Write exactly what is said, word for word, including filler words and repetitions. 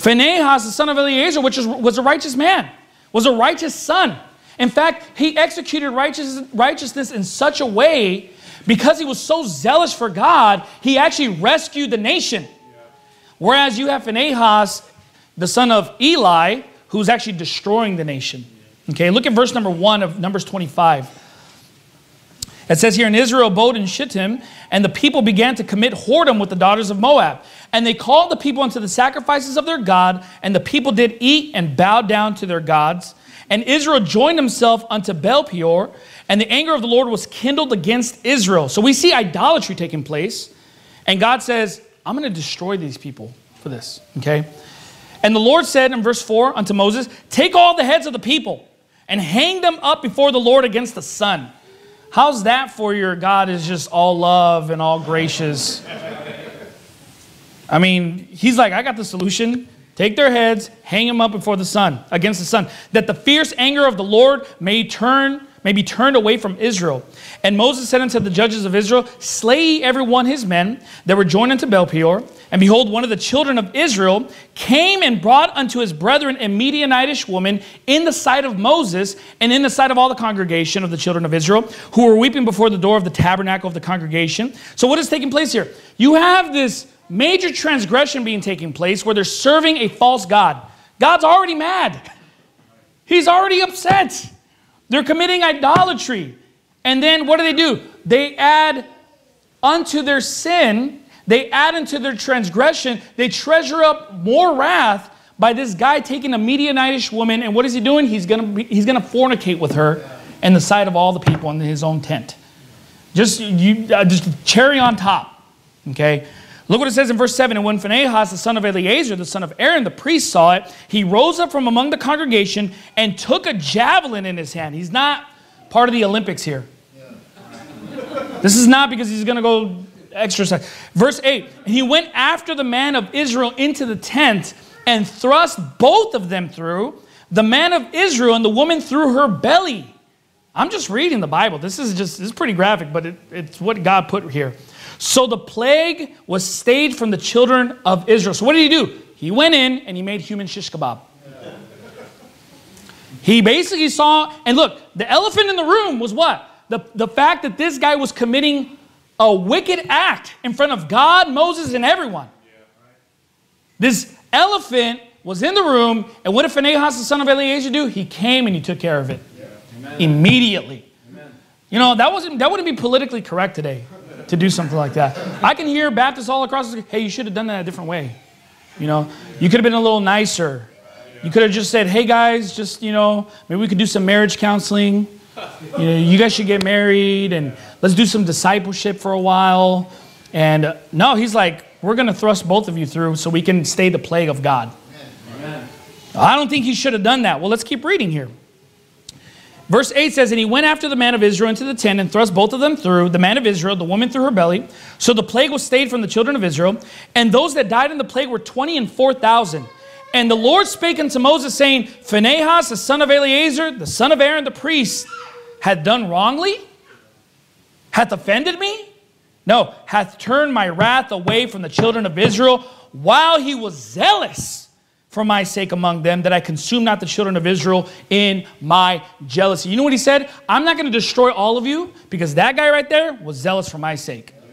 Phinehas, the son of Eleazar, which was, was a righteous man, was a righteous son. In fact, he executed righteous, righteousness in such a way, because he was so zealous for God, he actually rescued the nation. Whereas you have Phinehas, the son of Eli, who's actually destroying the nation. Okay, look at verse number one of Numbers twenty-five. It says here, "And Israel abode in Shittim, and the people began to commit whoredom with the daughters of Moab. And they called the people unto the sacrifices of their God, and the people did eat and bow down to their gods. And Israel joined himself unto Baal Peor, and the anger of the Lord was kindled against Israel." So we see idolatry taking place, and God says, I'm going to destroy these people for this, okay? "And the Lord said in verse four unto Moses, Take all the heads of the people, and hang them up before the Lord against the sun." How's that for your God is just all love and all gracious? I mean, he's like, I got the solution. Take their heads, hang them up before the sun, against the sun, that the fierce anger of the Lord may turn, may be turned away from Israel. And Moses said unto the judges of Israel, Slay ye every one his men that were joined unto Baal Peor. And behold, one of the children of Israel came and brought unto his brethren a Midianitish woman in the sight of Moses and in the sight of all the congregation of the children of Israel, who were weeping before the door of the tabernacle of the congregation. So what is taking place here? You have this major transgression being taking place where they're serving a false god. God's already mad. He's already upset. They're committing idolatry. And then what do they do? They add unto their sin, they add into their transgression, they treasure up more wrath by this guy taking a Midianitish woman, and what is he doing? He's going to he's going to fornicate with her in the sight of all the people in his own tent. Just, you, uh, just cherry on top. Okay? Look what it says in verse seven. "And when Phinehas, the son of Eleazar, the son of Aaron, the priest, saw it, he rose up from among the congregation and took a javelin in his hand." He's not part of the Olympics here. This is not because he's going to go exercise. Verse eight. "And he went after the man of Israel into the tent and thrust both of them through, the man of Israel and the woman through her belly." I'm just reading the Bible. This is just this is pretty graphic, but it, it's what God put here. "So the plague was stayed from the children of Israel." So what did he do? He went in and he made human shish kebab. He basically saw, and look, the elephant in the room was what? The, the fact that this guy was committing a wicked act in front of God, Moses, and everyone. This elephant was in the room, and what did Phinehas, the son of Eleazar, do? He came and he took care of it. Yeah. Immediately. Amen. You know, that wasn't that wouldn't be politically correct today to do something like that. I can hear Baptists all across the, hey, you should have done that a different way. You know, you could have been a little nicer. You could have just said, hey guys, just, you know, maybe we could do some marriage counseling. You know, you guys should get married and let's do some discipleship for a while. And uh, no, he's like, we're going to thrust both of you through so we can stay the plague of God. Amen. I don't think he should have done that. Well, let's keep reading here. Verse eight says, "And he went after the man of Israel into the tent and thrust both of them through, the man of Israel, the woman through her belly. So the plague was stayed from the children of Israel. And those that died in the plague were twenty and four thousand. And the Lord spake unto Moses, saying, Phinehas, the son of Eleazar, the son of Aaron, the priest, hath done wrongly? Hath offended me? No, hath turned my wrath away from the children of Israel, while he was zealous for my sake among them, that I consume not the children of Israel in my jealousy." You know what he said? I'm not going to destroy all of you because that guy right there was zealous for my sake.